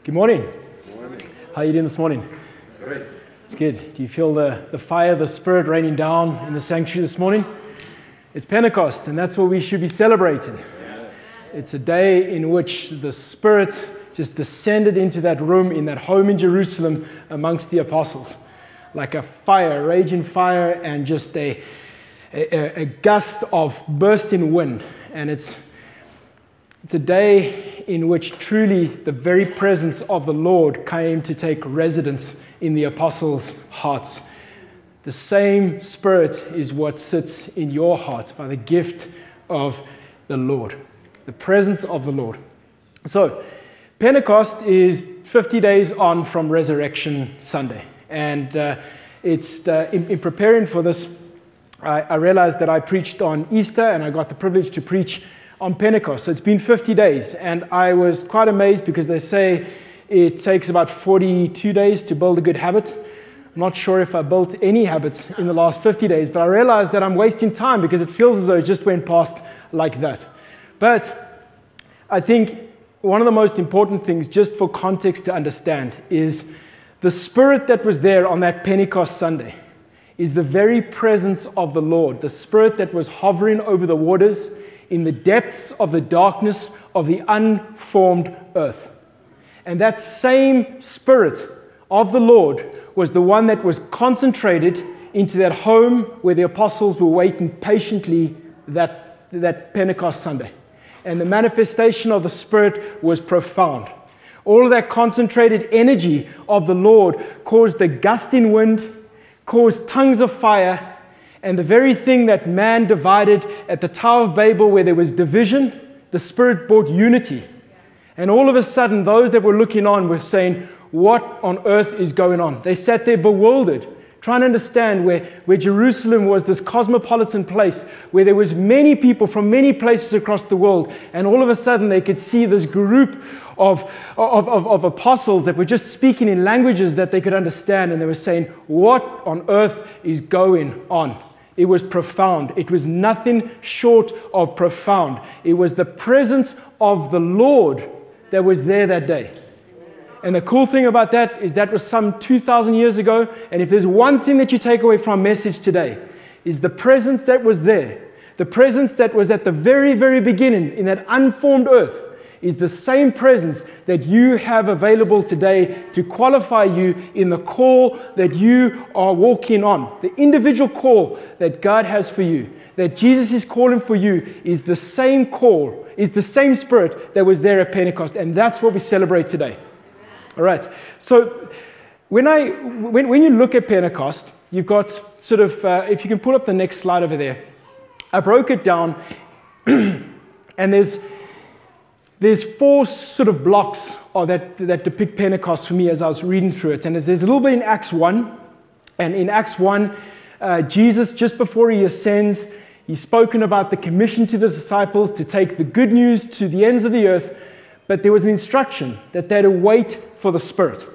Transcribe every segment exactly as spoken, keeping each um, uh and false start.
Good morning. Good morning. How are you doing this morning? Great. It's good. Do you feel the, the fire of the Spirit raining down in the sanctuary this morning? It's Pentecost, and that's what we should be celebrating. Yeah. It's a day in which the Spirit just descended into that room, in that home in Jerusalem amongst the apostles. Like a fire, raging fire, and just a, a, a gust of bursting wind. And it's It's a day in which truly the very presence of the Lord came to take residence in the apostles' hearts. The same Spirit is what sits in your heart by the gift of the Lord, the presence of the Lord. So, Pentecost is fifty days on from Resurrection Sunday. And uh, it's uh, in, in preparing for this, I, I realized that I preached on Easter, and I got the privilege to preach on Pentecost. So it's been fifty days, and I was quite amazed because they say it takes about forty-two days to build a good habit. I'm not sure if I built any habits in the last fifty days, but I realized that I'm wasting time because it feels as though it just went past like that. But I think one of the most important things, just for context to understand, is the Spirit that was there on that Pentecost Sunday is the very presence of the Lord, the Spirit that was hovering over the waters in the depths of the darkness of the unformed earth. And that same Spirit of the Lord was the one that was concentrated into that home where the apostles were waiting patiently that, that Pentecost Sunday. And the manifestation of the Spirit was profound. All of that concentrated energy of the Lord caused a gusting wind, caused tongues of fire, and the very thing that man divided at the Tower of Babel, where there was division, the Spirit brought unity. And all of a sudden, those that were looking on were saying, what on earth is going on? They sat there bewildered, trying to understand where, where Jerusalem was this cosmopolitan place, where there was many people from many places across the world. And all of a sudden, they could see this group of, of, of, of apostles that were just speaking in languages that they could understand. And they were saying, what on earth is going on? It was profound. It was nothing short of profound. It was the presence of the Lord that was there that day. And the cool thing about that is that was some two thousand years ago. And if there's one thing that you take away from our message today, is the presence that was there. The presence that was at the very, very beginning in that unformed earth is the same presence that you have available today to qualify you in the call that you are walking on. The individual call that God has for you, that Jesus is calling for you, is the same call, is the same Spirit that was there at Pentecost. And that's what we celebrate today. All right. So when I when, when you look at Pentecost, you've got sort of, uh, if you can pull up the next slide over there, I broke it down, and there's There's four sort of blocks of that, that depict Pentecost for me as I was reading through it. And there's, there's a little bit in Acts one. And in Acts one, uh, Jesus, just before he ascends, he's spoken about the commission to the disciples to take the good news to the ends of the earth. But there was an instruction that they're to wait for the Spirit.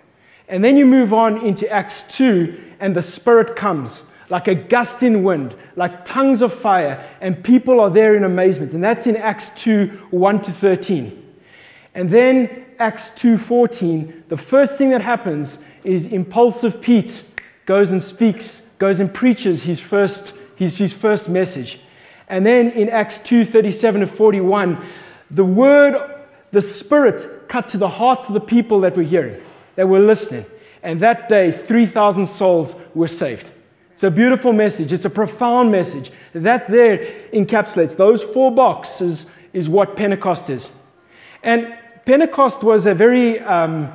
And then you move on into Acts two, and the Spirit comes like a gusting wind, like tongues of fire, and people are there in amazement. And that's in Acts two, one to thirteen. And then Acts two fourteen, the first thing that happens is impulsive Pete goes and speaks, goes and preaches his first, his, his first message. And then in Acts two thirty-seven to forty-one, the word, the Spirit cut to the hearts of the people that were hearing, that were listening. And that day, three thousand souls were saved. It's a beautiful message. It's a profound message. That there encapsulates those four boxes is what Pentecost is. And Pentecost was a very, um,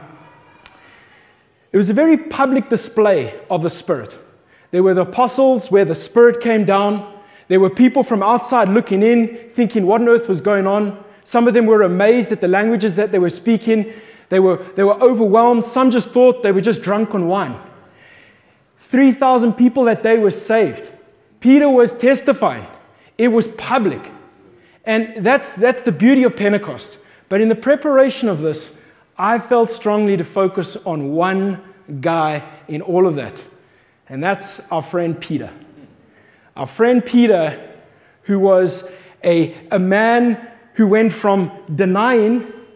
it was a very public display of the Spirit. There were the apostles where the Spirit came down. There were people from outside looking in, thinking what on earth was going on. Some of them were amazed at the languages that they were speaking. They were, they were overwhelmed. Some just thought they were just drunk on wine. three thousand people that day were saved. Peter was testifying. It was public. And that's, that's the beauty of Pentecost. But in the preparation of this, I felt strongly to focus on one guy in all of that. And that's our friend Peter. Our friend Peter, who was a, a man who went from denying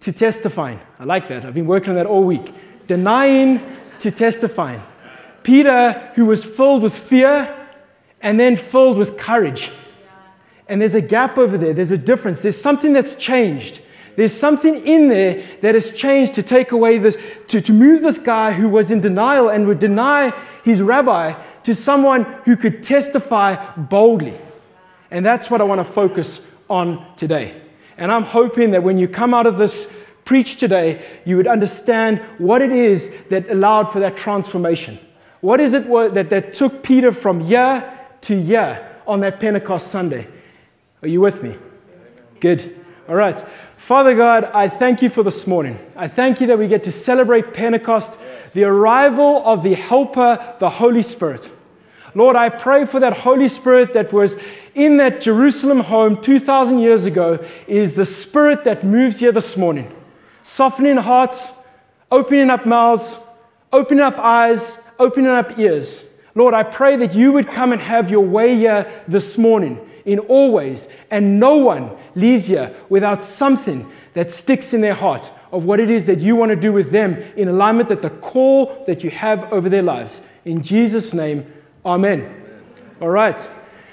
to testifying. I like that. I've been working on that all week. Denying to testifying. Peter, who was filled with fear and then filled with courage. And there's a gap over there. There's a difference. There's something that's changed. There's something in there that has changed to take away this, to, to move this guy who was in denial and would deny his rabbi to someone who could testify boldly. And that's what I want to focus on today. And I'm hoping that when you come out of this preach today, you would understand what it is that allowed for that transformation. What is it that, that took Peter from year to year on that Pentecost Sunday? Are you with me? Good. All right. Father God, I thank you for this morning. I thank you that we get to celebrate Pentecost, the arrival of the Helper, the Holy Spirit. Lord, I pray for that Holy Spirit that was in that Jerusalem home two thousand years ago, is the Spirit that moves here this morning, softening hearts, opening up mouths, opening up eyes, opening up ears. Lord, I pray that you would come and have your way here this morning in all ways, and no one leaves here without something that sticks in their heart of what it is that you want to do with them in alignment with the call that you have over their lives. In Jesus' name, amen. Amen. All right.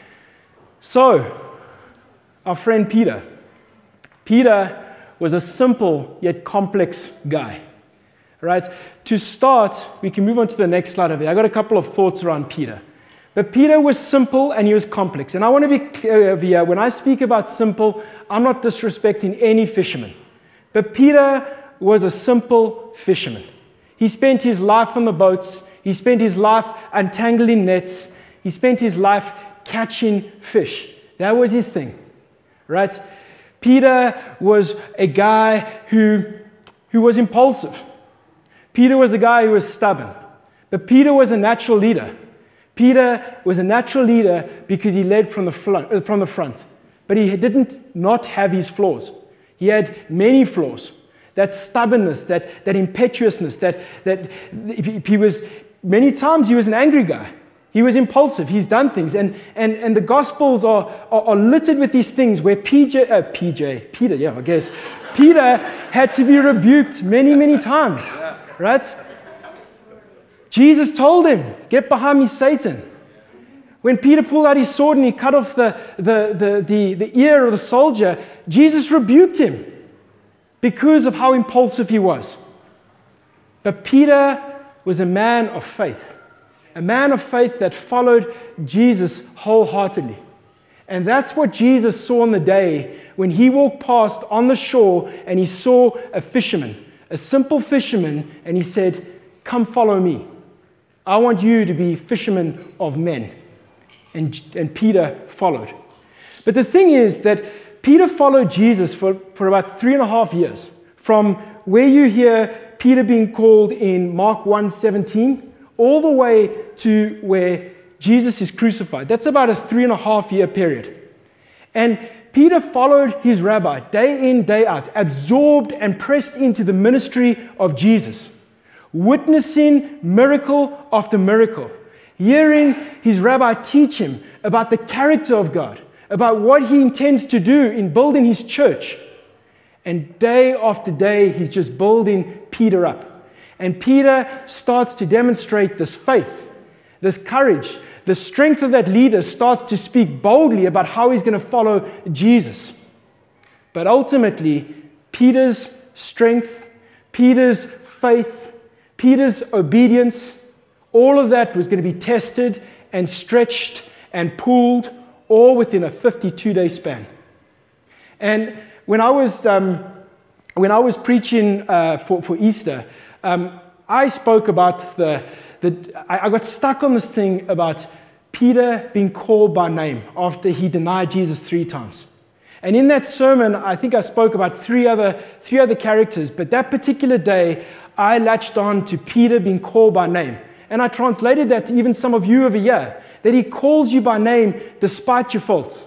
So, our friend Peter. Peter was a simple yet complex guy. All right. To start, we can move on to the next slide over there. I got a couple of thoughts around Peter. But Peter was simple and he was complex. And I want to be clear over here, when I speak about simple, I'm not disrespecting any fisherman. But Peter was a simple fisherman. He spent his life on the boats. He spent his life untangling nets. He spent his life catching fish. That was his thing, right? Peter was a guy who, who was impulsive. Peter was a guy who was stubborn. But Peter was a natural leader. Peter was a natural leader because he led from the front, from the front. But he didn't not have his flaws. He had many flaws. That stubbornness, that, that impetuousness, that, that he was, many times he was an angry guy. He was impulsive. He's done things. And, and, and the Gospels are, are, are littered with these things where P J, uh, P J, Peter, yeah, I guess, Peter had to be rebuked many, many times, right? Jesus told him, get behind me, Satan. When Peter pulled out his sword and he cut off the, the, the, the, the ear of the soldier, Jesus rebuked him because of how impulsive he was. But Peter was a man of faith, a man of faith that followed Jesus wholeheartedly. And that's what Jesus saw on the day when he walked past on the shore and he saw a fisherman, a simple fisherman, and he said, come follow me. I want you to be fishermen of men. And, and Peter followed. But the thing is that Peter followed Jesus for, for about three and a half years. From where you hear Peter being called in Mark one seventeen, all the way to where Jesus is crucified. That's about a three and a half year period. And Peter followed his rabbi day in, day out, absorbed and pressed into the ministry of Jesus, witnessing miracle after miracle, hearing his rabbi teach him about the character of God, about what he intends to do in building his church. And day after day, he's just building Peter up. And Peter starts to demonstrate this faith, this courage. The strength of that leader starts to speak boldly about how he's going to follow Jesus. But ultimately, Peter's strength, Peter's faith, Peter's obedience, all of that was going to be tested and stretched and pulled all within a fifty-two day span. And when I was um, when I was preaching uh, for, for Easter, um, I spoke about the, the I, I got stuck on this thing about Peter being called by name after he denied Jesus three times. And in that sermon, I think I spoke about three other three other characters, but that particular day, I latched on to Peter being called by name. And I translated that to even some of you over here, that he calls you by name despite your faults.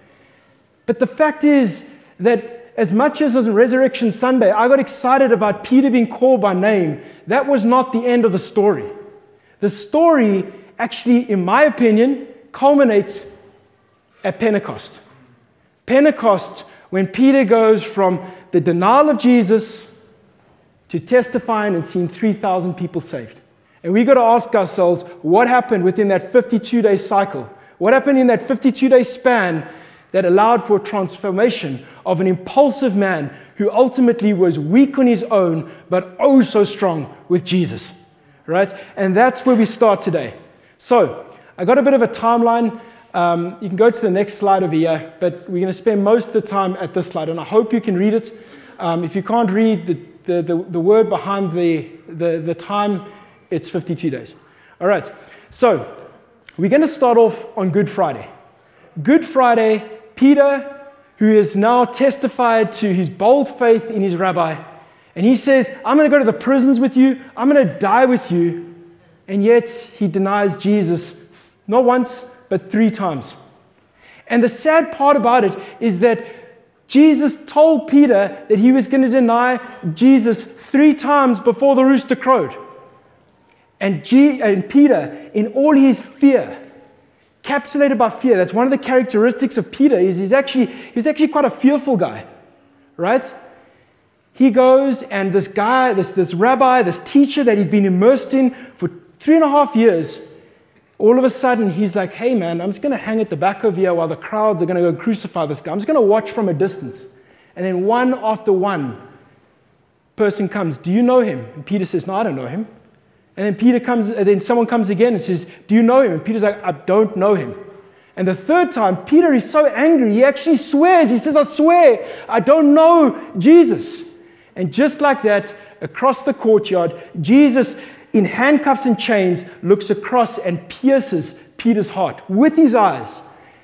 But the fact is that as much as on Resurrection Sunday, I got excited about Peter being called by name, that was not the end of the story. The story actually, in my opinion, culminates at Pentecost. Pentecost, when Peter goes from the denial of Jesus to testifying and seeing three thousand people saved. And we got to ask ourselves, what happened within that fifty-two day cycle? What happened in that fifty-two day span that allowed for transformation of an impulsive man who ultimately was weak on his own, but oh so strong with Jesus, right? And that's where we start today. So I got a bit of a timeline. Um, you can go to the next slide over here, but we're going to spend most of the time at this slide, and I hope you can read it. Um, if you can't read the, the, the, the word behind the, the, the time, it's fifty-two days. All right, so we're going to start off on Good Friday. Good Friday, Peter, who has now testified to his bold faith in his rabbi, and he says, I'm going to go to the prisons with you, I'm going to die with you, and yet he denies Jesus not once, but three times. And the sad part about it is that Jesus told Peter that he was going to deny Jesus three times before the rooster crowed. And, G- and Peter, in all his fear, encapsulated by fear, that's one of the characteristics of Peter, is he's actually, he's actually quite a fearful guy, right? He goes, and this guy, this, this rabbi, this teacher that he'd been immersed in for three and a half years, all of a sudden, he's like, hey man, I'm just going to hang at the back over here while the crowds are going to go crucify this guy. I'm just going to watch from a distance. And then one after one person comes, do you know him? And Peter says, no, I don't know him. And then Peter comes, and then someone comes again and says, do you know him? And Peter's like, I don't know him. And the third time, Peter is so angry, he actually swears. He says, I swear, I don't know Jesus. And just like that, across the courtyard, Jesus, in handcuffs and chains, looks across and pierces Peter's heart with his eyes.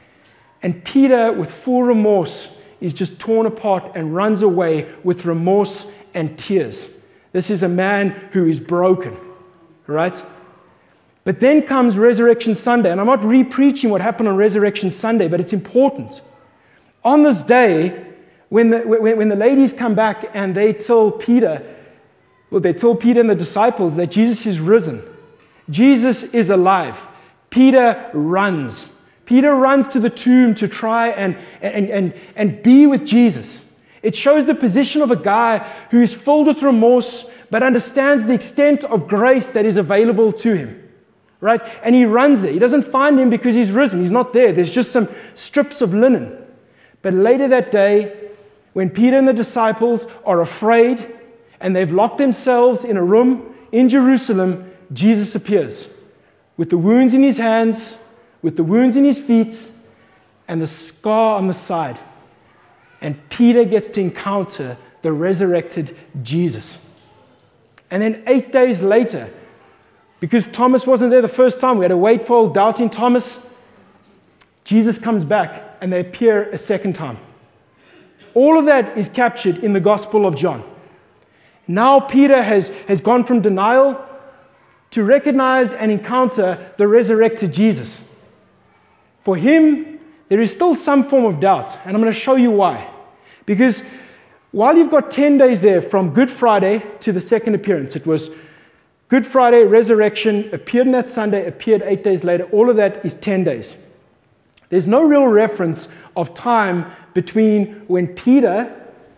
And Peter, with full remorse, is just torn apart and runs away with remorse and tears. This is a man who is broken, right? But then comes Resurrection Sunday, and I'm not re-preaching what happened on Resurrection Sunday, but it's important. On this day, when the, when, when the ladies come back and they tell Peter, Well, they told Peter and the disciples that Jesus is risen. Jesus is alive. Peter runs. Peter runs to the tomb to try and, and, and, and be with Jesus. It shows the position of a guy who is filled with remorse, but understands the extent of grace that is available to him. Right? And he runs there. He doesn't find him because he's risen. He's not there. There's just some strips of linen. But later that day, when Peter and the disciples are afraid, and they've locked themselves in a room in Jerusalem, Jesus appears with the wounds in his hands, with the wounds in his feet, and the scar on the side. And Peter gets to encounter the resurrected Jesus. And then eight days later, because Thomas wasn't there the first time, we had to wait for old doubting Thomas, Jesus comes back and they appear a second time. All of that is captured in the Gospel of John. Now Peter has, has gone from denial to recognize and encounter the resurrected Jesus. For him, there is still some form of doubt, and I'm going to show you why. Because while you've got ten days there from Good Friday to the second appearance, it was Good Friday, resurrection, appeared on that Sunday, appeared eight days later, all of that is ten days. There's no real reference of time between when Peter,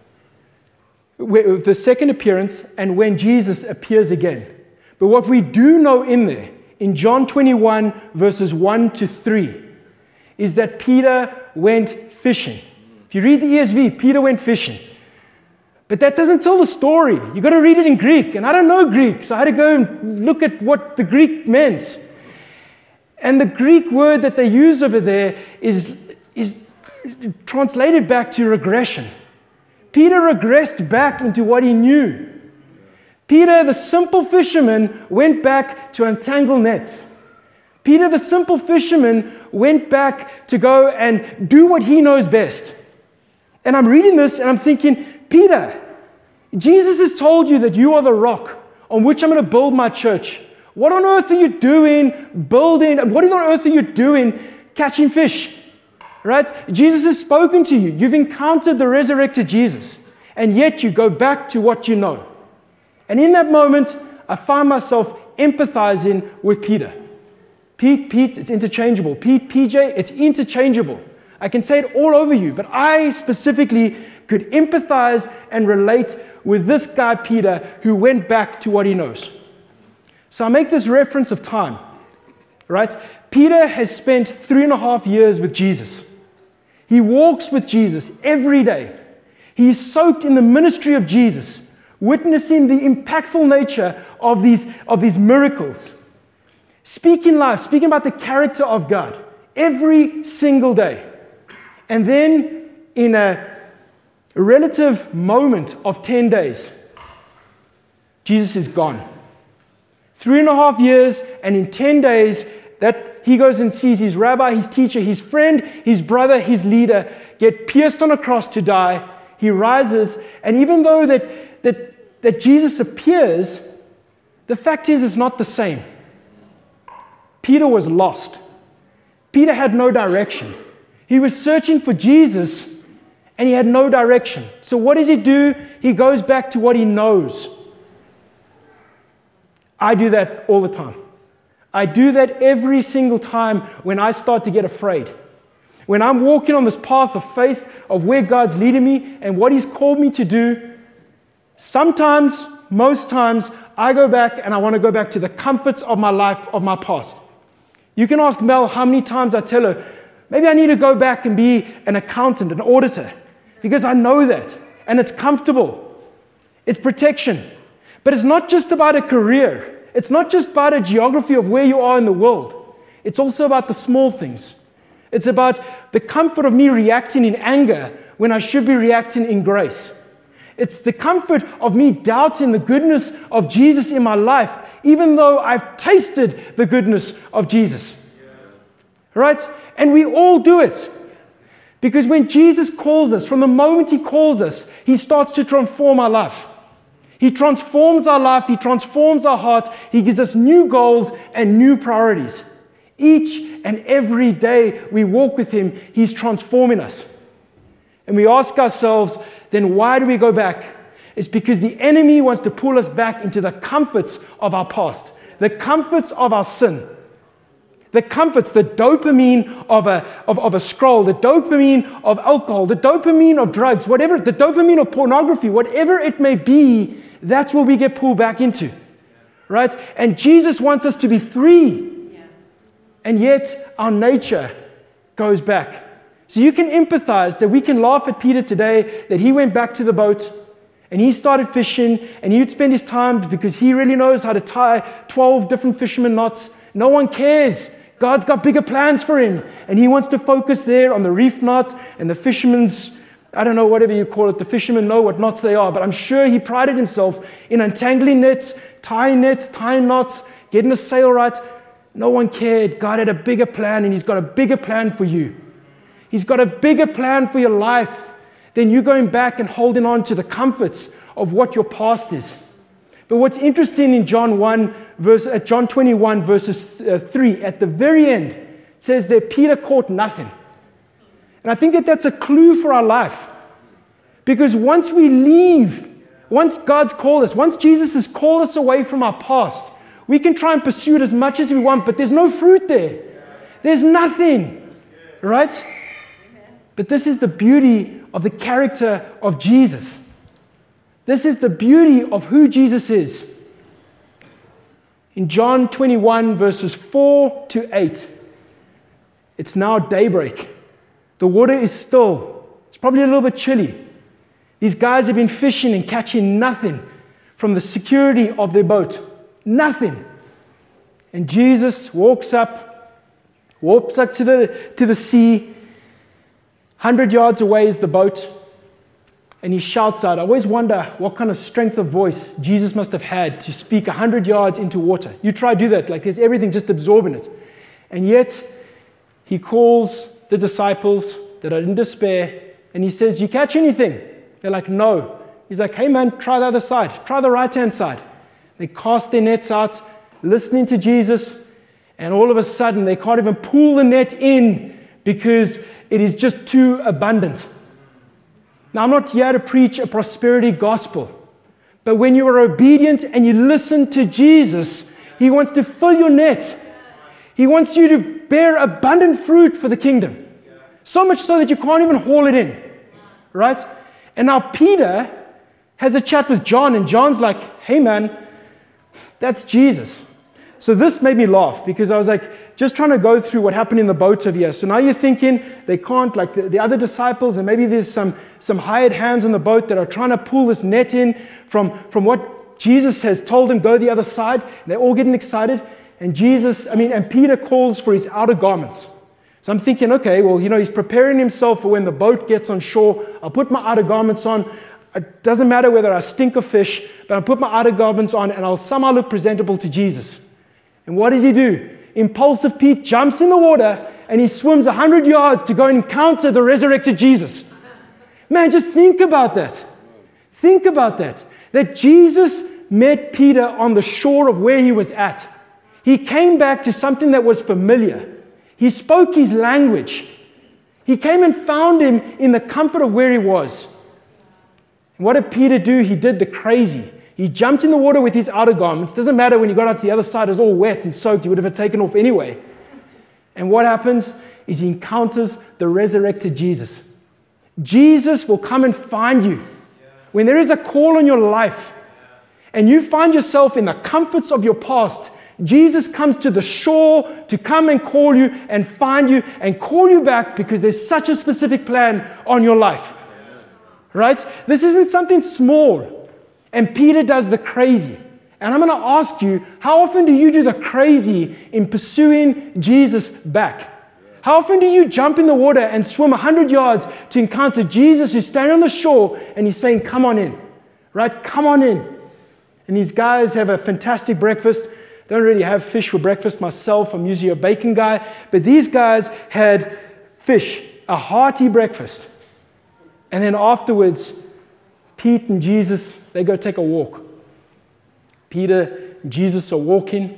the second appearance, and when Jesus appears again. But what we do know in there, in John twenty-one, verses one to three, is that Peter went fishing. If you read the E S V, Peter went fishing. But that doesn't tell the story. You've got to read it in Greek. And I don't know Greek, so I had to go and look at what the Greek meant. And the Greek word that they use over there is, is translated back to regression. Peter regressed back into what he knew. Peter, the simple fisherman, went back to untangle nets. Peter, the simple fisherman, went back to go and do what he knows best. And I'm reading this and I'm thinking, Peter, Jesus has told you that you are the rock on which I'm going to build my church. What on earth are you doing building? What on earth are you doing catching fish? Right? Jesus has spoken to you. You've encountered the resurrected Jesus. And yet you go back to what you know. And in that moment, I find myself empathizing with Peter. Pete, Pete, it's interchangeable. Pete, P J, it's interchangeable. I can say it all over you, but I specifically could empathize and relate with this guy, Peter, who went back to what he knows. So I make this reference of time, right? Peter has spent three and a half years with Jesus. He walks with Jesus every day. He's soaked in the ministry of Jesus, witnessing the impactful nature of these, of these miracles. Speaking life, speaking about the character of God every single day. And then in a relative moment of ten days, Jesus is gone. Three and a half years, and in ten days, that he goes and sees his rabbi, his teacher, his friend, his brother, his leader get pierced on a cross to die. He rises, and even though that, that, that Jesus appears, the fact is it's not the same. Peter was lost. Peter had no direction. He was searching for Jesus, and he had no direction. So what does he do? He goes back to what he knows. I do that all the time. I do that every single time when I start to get afraid. When I'm walking on this path of faith of where God's leading me and what He's called me to do, sometimes, most times, I go back and I want to go back to the comforts of my life, of my past. You can ask Mel how many times I tell her, maybe I need to go back and be an accountant, an auditor, because I know that, and it's comfortable. It's protection. But it's not just about a career. It's not just about a geography of where you are in the world. It's also about the small things. It's about the comfort of me reacting in anger when I should be reacting in grace. It's the comfort of me doubting the goodness of Jesus in my life, even though I've tasted the goodness of Jesus. Right? And we all do it. Because when Jesus calls us, from the moment He calls us, He starts to transform our life. He transforms our life, He transforms our heart, He gives us new goals and new priorities. Each and every day we walk with Him, He's transforming us. And we ask ourselves, then why do we go back? It's because the enemy wants to pull us back into the comforts of our past, the comforts of our sin, the comforts, the dopamine of a, of, of a scroll, the dopamine of alcohol, the dopamine of drugs, whatever, the dopamine of pornography, whatever it may be, that's where we get pulled back into, right? And Jesus wants us to be free, yeah. And yet our nature goes back. So you can empathize that we can laugh at Peter today, that he went back to the boat, and he started fishing, and he would spend his time because he really knows how to tie twelve different fisherman knots. No one cares. God's got bigger plans for him, and he wants to focus there on the reef knot and the fisherman's, I don't know, whatever you call it, the fishermen know what knots they are, but I'm sure he prided himself in untangling nets, tying nets, tying knots, getting the sail right. No one cared. God had a bigger plan, and He's got a bigger plan for you. He's got a bigger plan for your life than you going back and holding on to the comforts of what your past is. But what's interesting in John one, verse, uh, John twenty-one, verses uh, three, at the very end, it says that Peter caught nothing. And I think that that's a clue for our life. Because once we leave, once God's called us, once Jesus has called us away from our past, we can try and pursue it as much as we want, but there's no fruit there. There's nothing, right? But this is the beauty of the character of Jesus. This is the beauty of who Jesus is. In John twenty-one, verses four to eight, it's now daybreak. The water is still. It's probably a little bit chilly. These guys have been fishing and catching nothing from the security of their boat. Nothing. And Jesus walks up, walks up to the, to the sea. Hundred yards away is the boat. And he shouts out. I always wonder what kind of strength of voice Jesus must have had to speak one hundred yards into water. You try to do that, like there's everything just absorbing it. And yet, he calls the disciples that are in despair, and he says, "You catch anything?" They're like, "No." He's like, "Hey man, try the other side. Try the right-hand side." They cast their nets out, listening to Jesus, and all of a sudden, they can't even pull the net in because it is just too abundant. Now, I'm not here to preach a prosperity gospel, but when you are obedient and you listen to Jesus, He wants to fill your net. He wants you to bear abundant fruit for the kingdom. So much so that you can't even haul it in, right? And now Peter has a chat with John, and John's like, hey man, that's Jesus. So this made me laugh, because I was like, just trying to go through what happened in the boat over here. So now you're thinking they can't, like the, the other disciples, and maybe there's some, some hired hands on the boat that are trying to pull this net in from, from what Jesus has told them, go the other side. And they're all getting excited. And Jesus, I mean, and Peter calls for his outer garments. So I'm thinking, okay, well, you know, he's preparing himself for when the boat gets on shore. I'll put my outer garments on. It doesn't matter whether I stink of fish, but I'll put my outer garments on and I'll somehow look presentable to Jesus. And what does he do? Impulsive Pete jumps in the water and he swims one hundred yards to go encounter the resurrected Jesus. Man, just think about that. Think about that. That Jesus met Peter on the shore of where he was at. He came back to something that was familiar. He spoke his language. He came and found him in the comfort of where he was. And what did Peter do? He did the crazy. He jumped in the water with his outer garments. Doesn't matter, when he got out to the other side, it was all wet and soaked. He would have taken off anyway. And what happens is he encounters the resurrected Jesus. Jesus will come and find you. When there is a call on your life and you find yourself in the comforts of your past, Jesus comes to the shore to come and call you and find you and call you back, because there's such a specific plan on your life. Right? This isn't something small. And Peter does the crazy. And I'm going to ask you, how often do you do the crazy in pursuing Jesus back? How often do you jump in the water and swim one hundred yards to encounter Jesus, who's standing on the shore and he's saying, come on in. Right? Come on in. And these guys have a fantastic breakfast. Don't really have fish for breakfast myself. I'm usually a bacon guy. But these guys had fish, a hearty breakfast. And then afterwards, Pete and Jesus, they go take a walk. Peter and Jesus are walking.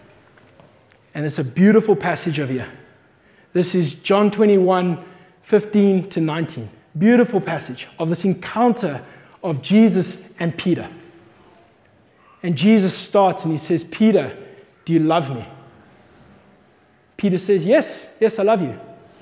And it's a beautiful passage over here. This is John twenty-one, fifteen to nineteen. Beautiful passage of this encounter of Jesus and Peter. And Jesus starts and he says, Peter, do you love me? Peter says, yes, yes, I love you.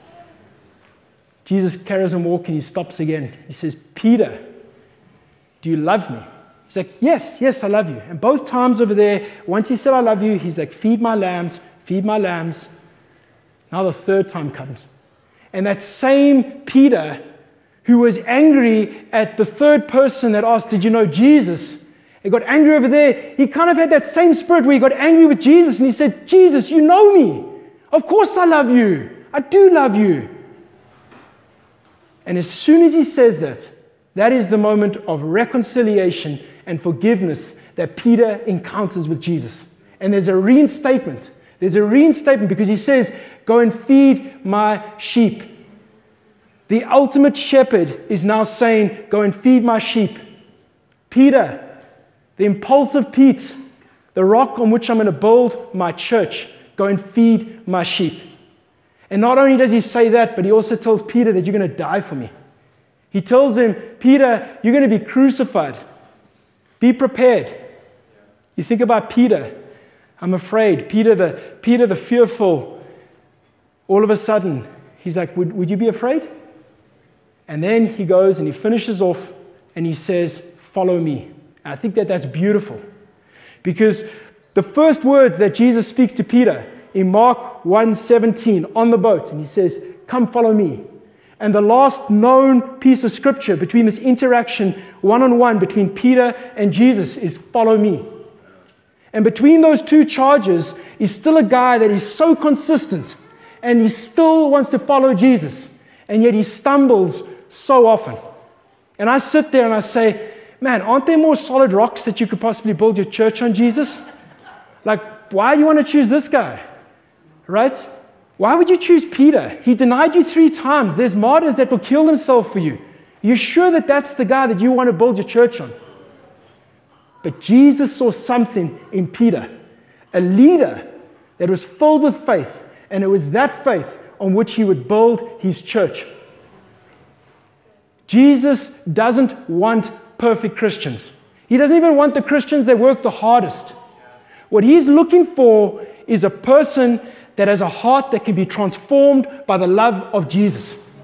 Jesus carries on walking, he stops again. He says, Peter, do you love me? He's like, yes, yes, I love you. And both times over there, once he said, I love you, he's like, feed my lambs, feed my lambs. Now the third time comes. And that same Peter, who was angry at the third person that asked, did you know Jesus? He got angry over there. He kind of had that same spirit where he got angry with Jesus and he said, Jesus, you know me. Of course I love you. I do love you. And as soon as he says that, that is the moment of reconciliation and forgiveness that Peter encounters with Jesus. And there's a reinstatement. There's a reinstatement because he says, go and feed my sheep. The ultimate shepherd is now saying, go and feed my sheep. Peter, the impulsive Pete, the rock on which I'm going to build my church, go and feed my sheep. And not only does he say that, but he also tells Peter that you're going to die for me. He tells him, Peter, you're going to be crucified. Be prepared. You think about Peter. I'm afraid. Peter the, Peter the fearful, all of a sudden, he's like, would, would you be afraid? And then he goes and he finishes off and he says, follow me. And I think that that's beautiful. Because the first words that Jesus speaks to Peter in Mark one seventeen on the boat, and he says, come follow me. And the last known piece of scripture between this interaction one-on-one between Peter and Jesus is follow me. And between those two charges is still a guy that is so consistent and he still wants to follow Jesus. And yet he stumbles so often. And I sit there and I say, man, aren't there more solid rocks that you could possibly build your church on, Jesus? Like, why do you want to choose this guy? Right? Why would you choose Peter? He denied you three times. There's martyrs that will kill themselves for you. You're sure that that's the guy that you want to build your church on? But Jesus saw something in Peter, a leader that was filled with faith, and it was that faith on which he would build his church. Jesus doesn't want perfect Christians. He doesn't even want the Christians that work the hardest. What he's looking for is a person that has a heart that can be transformed by the love of Jesus.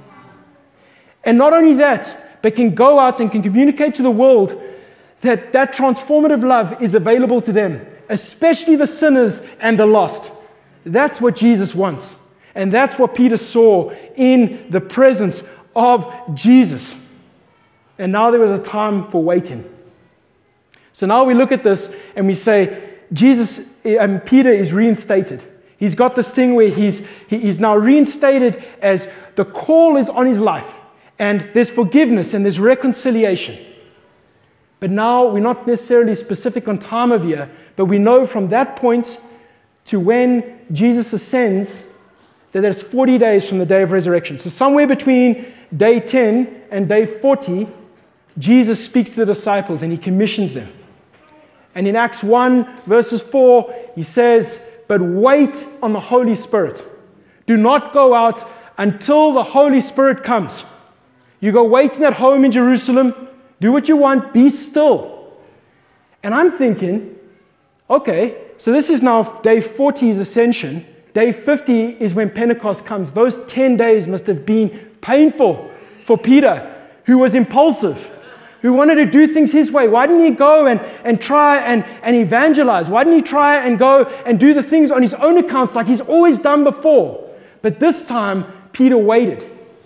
And not only that, but can go out and can communicate to the world that that transformative love is available to them, especially the sinners and the lost. That's what Jesus wants. And that's what Peter saw in the presence of Jesus. And now there was a time for waiting. So now we look at this and we say, Jesus, and Peter is reinstated. He's got this thing where he's, he, he's now reinstated as the call is on his life. And there's forgiveness and there's reconciliation. But now we're not necessarily specific on time of year, but we know from that point to when Jesus ascends that it's forty days from the day of resurrection. So somewhere between day ten and day forty, Jesus speaks to the disciples and he commissions them. And in Acts one, verses four, he says, "But wait on the Holy Spirit. Do not go out until the Holy Spirit comes." You go wait in that home in Jerusalem, do what you want, be still. And I'm thinking, okay, so this is now day forty's ascension. Day fifty is when Pentecost comes. Those ten days must have been painful for Peter, who was impulsive, who wanted to do things his way. Why didn't he go and, and try and, and evangelize? Why didn't he try and go and do the things on his own accounts like he's always done before? But this time, Peter waited.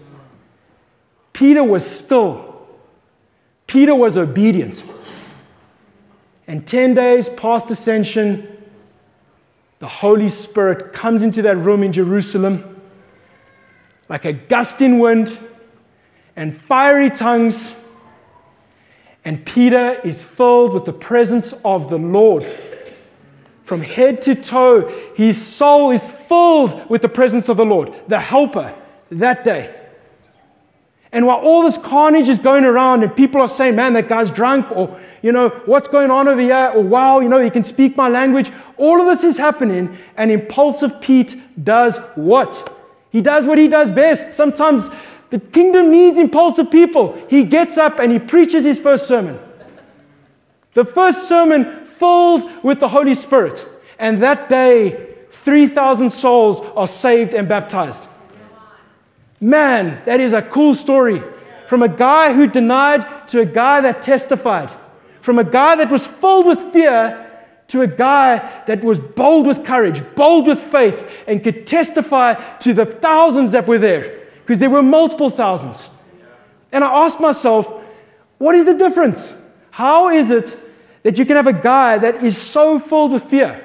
Peter was still. Peter was obedient. And ten days past ascension, the Holy Spirit comes into that room in Jerusalem like a gusting wind and fiery tongues. And Peter is filled with the presence of the Lord. From head to toe, his soul is filled with the presence of the Lord, the Helper, that day. And while all this carnage is going around and people are saying, man, that guy's drunk, or, you know, what's going on over here, or wow, you know, he can speak my language, all of this is happening, and impulsive Pete does what? He does what he does best. Sometimes the kingdom needs impulsive people. He gets up and he preaches his first sermon. The first sermon filled with the Holy Spirit. And that day, three thousand souls are saved and baptized. Man, that is a cool story. From a guy who denied to a guy that testified. From a guy that was filled with fear to a guy that was bold with courage, bold with faith, and could testify to the thousands that were there. Because there were multiple thousands. And I asked myself, what is the difference? How is it that you can have a guy that is so filled with fear,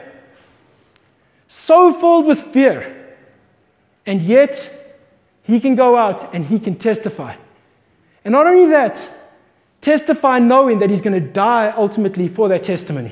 so filled with fear, and yet he can go out and he can testify? And not only that, testify knowing that he's going to die ultimately for that testimony.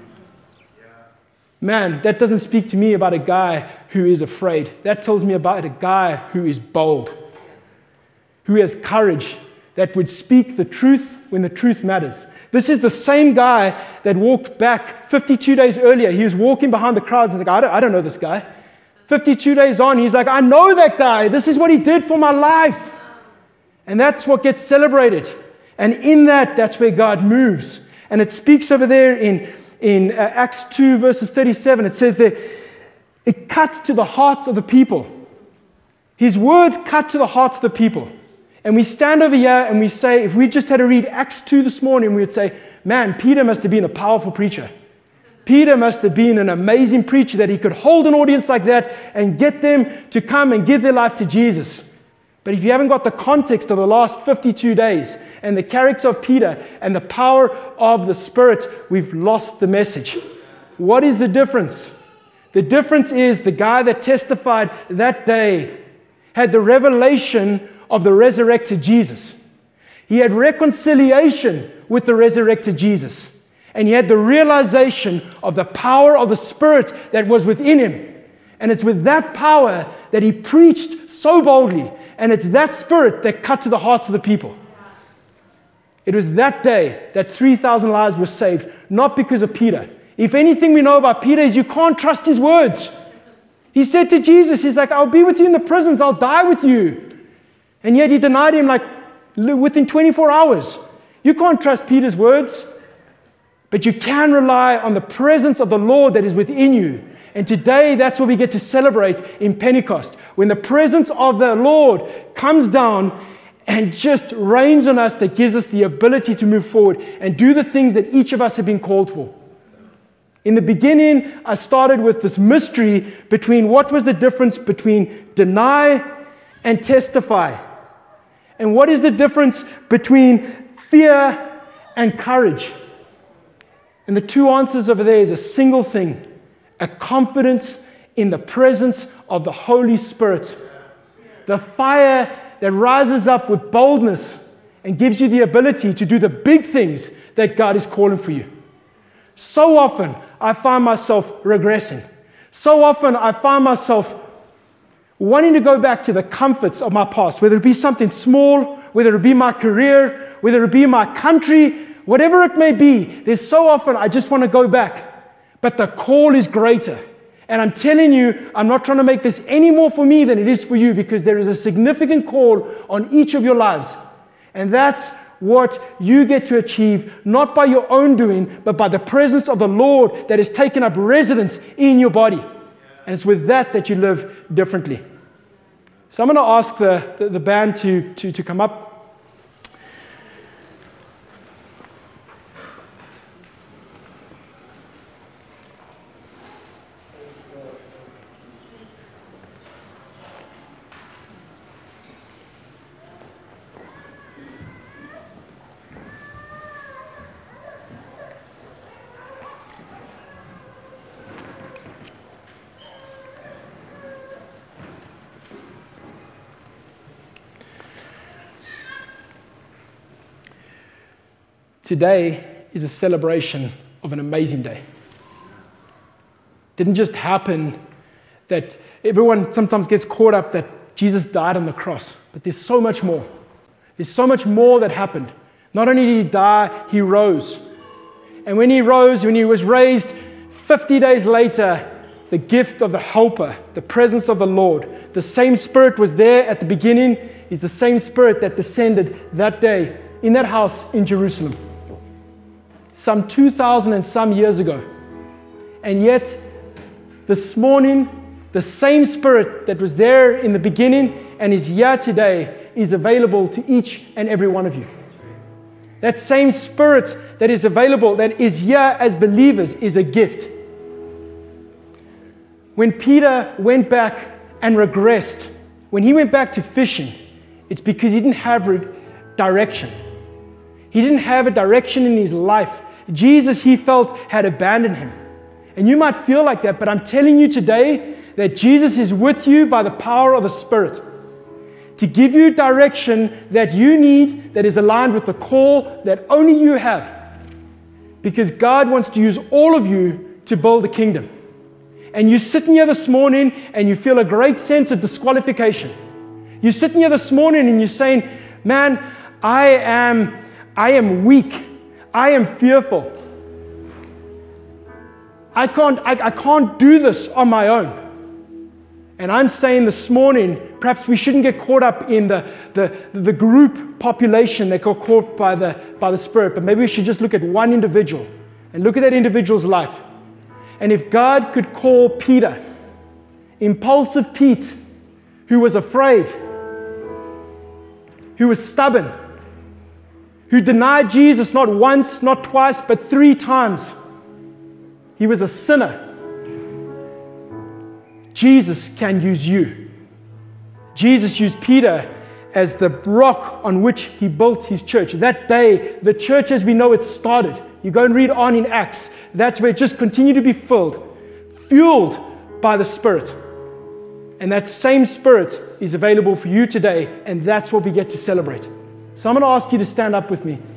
Man, that doesn't speak to me about a guy who is afraid. That tells me about a guy who is bold, who has courage, that would speak the truth when the truth matters. This is the same guy that walked back fifty-two days earlier. He was walking behind the crowds and was like, I don't, I don't know this guy. fifty-two days on, he's like, I know that guy. This is what he did for my life. And that's what gets celebrated. And in that, that's where God moves. And it speaks over there in In uh, Acts two, verses thirty-seven, it says that it cut to the hearts of the people. His words cut to the hearts of the people. And we stand over here and we say, if we just had to read Acts two this morning, we would say, man, Peter must have been a powerful preacher. Peter must have been an amazing preacher that he could hold an audience like that and get them to come and give their life to Jesus. But if you haven't got the context of the last fifty-two days and the character of Peter and the power of the Spirit, we've lost the message. What is the difference? The difference is the guy that testified that day had the revelation of the resurrected Jesus. He had reconciliation with the resurrected Jesus. And he had the realization of the power of the Spirit that was within him. And it's with that power that he preached so boldly. And it's that Spirit that cut to the hearts of the people. It was that day that three thousand lives were saved, not because of Peter. If anything we know about Peter is you can't trust his words. He said to Jesus, he's like, I'll be with you in the prisons, I'll die with you. And yet he denied him like within twenty-four hours. You can't trust Peter's words, but you can rely on the presence of the Lord that is within you. And today, that's what we get to celebrate in Pentecost. When the presence of the Lord comes down and just rains on us that gives us the ability to move forward and do the things that each of us have been called for. In the beginning, I started with this mystery between what was the difference between deny and testify. And what is the difference between fear and courage? And the two answers over there is a single thing: a confidence in the presence of the Holy Spirit. The fire that rises up with boldness and gives you the ability to do the big things that God is calling for you. So often, I find myself regressing. So often, I find myself wanting to go back to the comforts of my past, whether it be something small, whether it be my career, whether it be my country, whatever it may be. There's so often I just want to go back. But the call is greater. And I'm telling you, I'm not trying to make this any more for me than it is for you, because there is a significant call on each of your lives. And that's what you get to achieve, not by your own doing, but by the presence of the Lord that has taken up residence in your body. And it's with that that you live differently. So I'm going to ask the, the, the band to, to, to come up. Today is a celebration of an amazing day. It didn't just happen that everyone sometimes gets caught up that Jesus died on the cross, but there's so much more. There's so much more that happened. Not only did he die, he rose. And when he rose, when he was raised, fifty days later, the gift of the Helper, the presence of the Lord, the same Spirit was there at the beginning, is the same Spirit that descended that day in that house in Jerusalem. Some two thousand and some years ago. And yet, this morning, the same Spirit that was there in the beginning and is here today is available to each and every one of you. That same Spirit that is available, that is here as believers, is a gift. When Peter went back and regressed, when he went back to fishing, it's because he didn't have re- direction. He didn't have a direction in his life. Jesus, he felt, had abandoned him. And you might feel like that, but I'm telling you today that Jesus is with you by the power of the Spirit to give you direction that you need, that is aligned with the call that only you have. Because God wants to use all of you to build the kingdom. And you're sitting here this morning and you feel a great sense of disqualification. You're sitting here this morning and you're saying, man, I am, I am weak. I am fearful. I can't, I, I can't do this on my own. And I'm saying this morning, perhaps we shouldn't get caught up in the, the, the group population that got caught by the, by the Spirit, but maybe we should just look at one individual and look at that individual's life. And if God could call Peter, impulsive Pete, who was afraid, who was stubborn, who denied Jesus not once, not twice, but three times. He was a sinner. Jesus can use you. Jesus used Peter as the rock on which he built his church. That day, the church as we know it started. You go and read on in Acts. That's where it just continued to be filled, fueled by the Spirit. And that same Spirit is available for you today, and that's what we get to celebrate. So I'm going to ask you to stand up with me.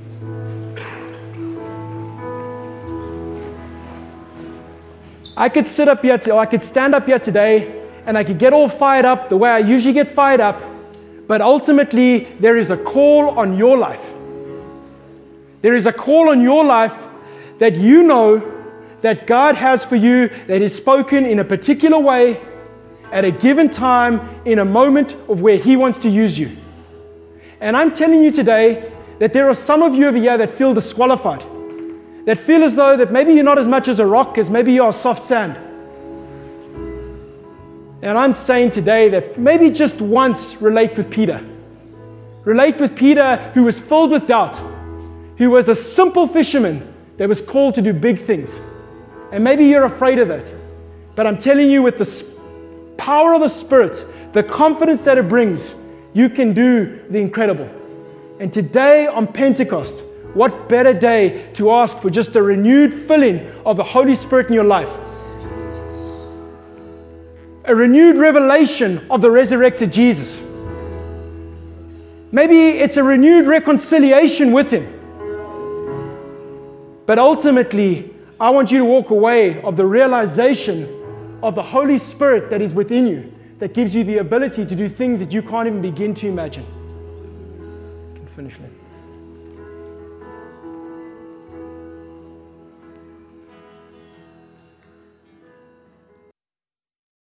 I could sit up here, to, or I could stand up here today, and I could get all fired up the way I usually get fired up, but ultimately there is a call on your life. There is a call on your life that you know that God has for you, that is spoken in a particular way, at a given time, in a moment of where He wants to use you. And I'm telling you today that there are some of you over here that feel disqualified, that feel as though that maybe you're not as much as a rock as maybe you are soft sand. And I'm saying today that maybe just once relate with Peter. Relate with Peter, who was filled with doubt, who was a simple fisherman that was called to do big things. And maybe you're afraid of that. But I'm telling you, with the power of the Spirit, the confidence that it brings, you can do the incredible. And today on Pentecost, what better day to ask for just a renewed filling of the Holy Spirit in your life? A renewed revelation of the resurrected Jesus. Maybe it's a renewed reconciliation with Him. But ultimately, I want you to walk away of the realization of the Holy Spirit that is within you, that gives you the ability to do things that you can't even begin to imagine. I can finish that.